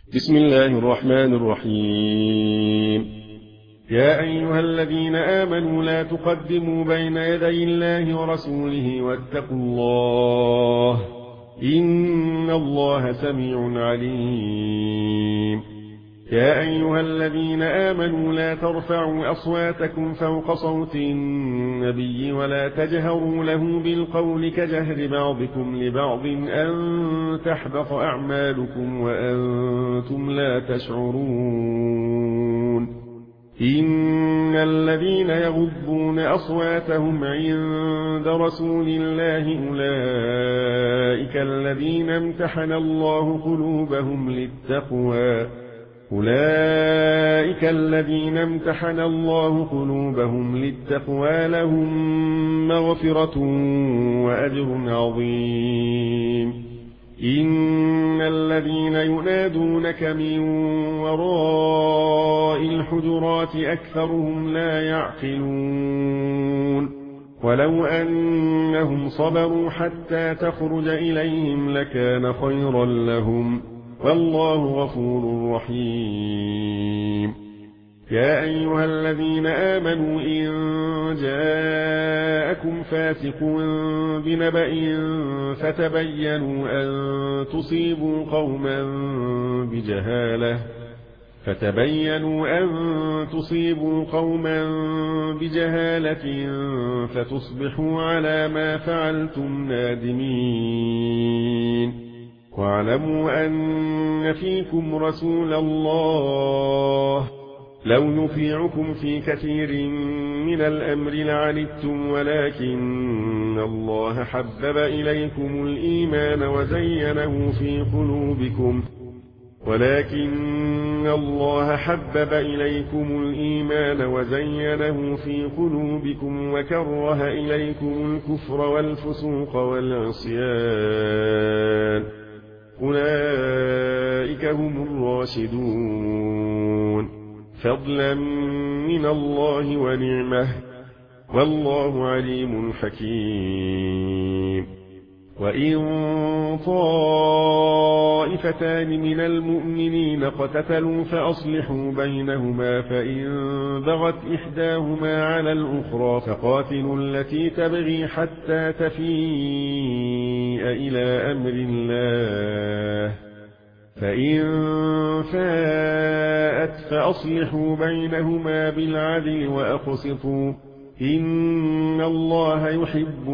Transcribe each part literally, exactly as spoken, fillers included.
بسم الله الرحمن الرحيم. يا أيها الذين آمنوا لا تقدموا بين يدي الله ورسوله واتقوا الله إن الله سميع عليم. يا أيها الذين آمنوا لا ترفعوا أصواتكم فوق صوت النبي ولا تجهروا له بالقول كجهر بعضكم لبعض أن تحبط أعمالكم وأنتم لا تشعرون. إن الذين يغضون أصواتهم عند رسول الله أولئك الذين امتحن الله قلوبهم للتقوى أولئك الذين امتحن الله قلوبهم للتقوى لهم مغفرة وأجر عظيم. إن الذين ينادونك من وراء الحجرات أكثرهم لا يعقلون. ولو أنهم صبروا حتى تخرج إليهم لكان خيرا لهم والله غفور رحيم. يا أيها الذين آمنوا إن جاءكم فاسق بنبأ فتبينوا أن تصيبوا قوما بجهالة فتبينوا أن تصيبوا قوما بجهالة فتصبحوا على ما فعلتم نادمين. واعلموا أن فيكم رسول الله لو يطيعكم في كثير من الأمر لعنتم ولكن الله حبب إليكم الإيمان وزينه في قلوبكم ولكن الله حبب إليكم الإيمان وزينه في قلوبكم وكره إليكم الكفر والفسوق والعصيان أولئك هم الراشدون فضلا من الله ونعمه والله عليم حكيم. وإن طائفتان من المؤمنين اقتتلوا فأصلحوا بينهما فإن بغت إحداهما على الأخرى فقاتلوا التي تبغي حتى تفيء إلى أمر الله فإن فاءت فأصلحوا بينهما بالعدل وأقسطوا إن الله يحب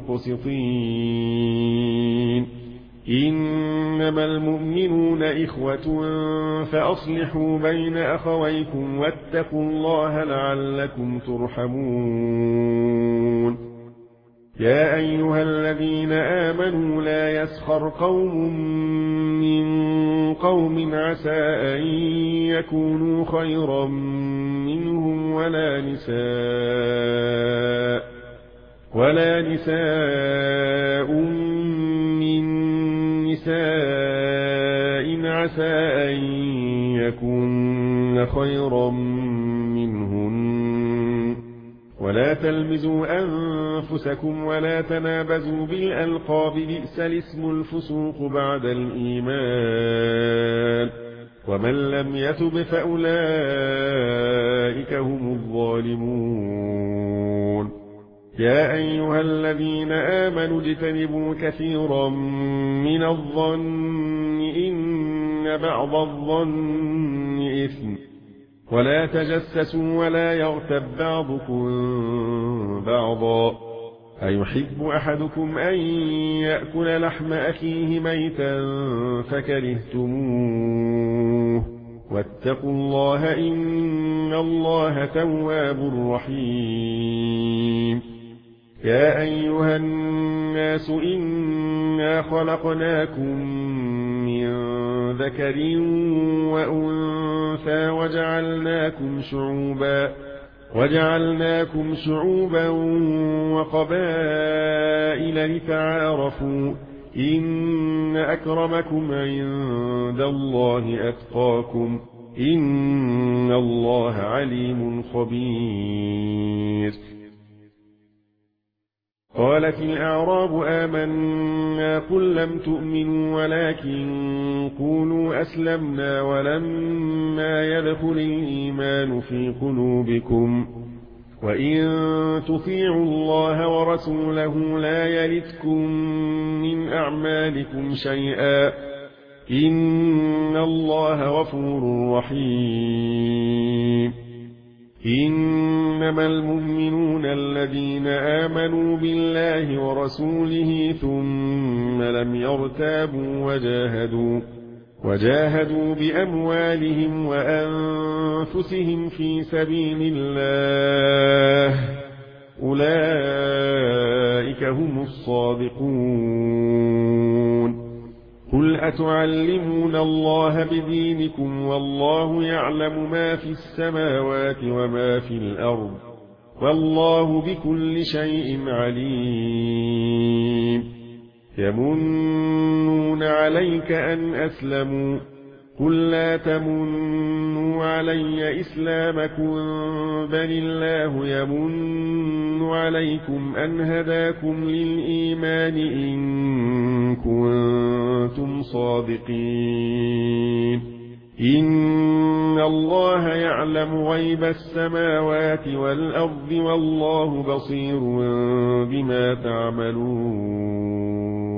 المقسطين. إنما المؤمنون إخوة فأصلحوا بين أخويكم واتقوا الله لعلكم ترحمون. يا أيها الذين آمنوا لا يسخر قوم من قوم عسى أن يكونوا خيرا منهم ولا نساء ولا نساء من نساء عسى أن يكون خيرا منهن ولا تلمزوا أنفسكم ولا تنابزوا بالألقاب بئس الاسم الفسوق بعد الإيمان ومن لم يتب فأولئك هم الظالمون. يا أيها الذين آمنوا اجتنبوا كثيرا من الظن إن بعض الظن إثم ولا تجسسوا ولا يغتب بعضكم بعضا أيحب أحدكم أن يأكل لحم أخيه ميتا فكرهتموه واتقوا الله إن الله تواب رحيم. يا أيها الناس إنا خلقناكم من ذكر وأنثى وجعلناكم شعوبا وجعلناكم شعوبا وقبائل لتعارفوا إن أكرمكم عند الله أتقاكم إن الله عليم خبير. قالت الأعراب آمنا قل لم تؤمنوا ولكن قولوا أسلمنا ولما يدخل الإيمان في قلوبكم وإن تطيعوا الله ورسوله لا يلتكم من أعمالكم شيئا إن الله غفور رحيم إنما المؤمنون الذين آمنوا بالله ورسوله ثم لم يرتابوا وجاهدوا وجاهدوا بأموالهم وأنفسهم في سبيل الله أولئك هم الصادقون قل أتعلمون الله بدينكم والله يعلم ما في السماوات وما في الأرض والله بكل شيء عليم يمنون عليك أن أسلموا قل لا تمنوا علي إسلامكم بل الله يمن عليكم أن هداكم للإيمان إن كنتم صادقين إن الله يعلم غيب السماوات والأرض والله بصير بما تعملون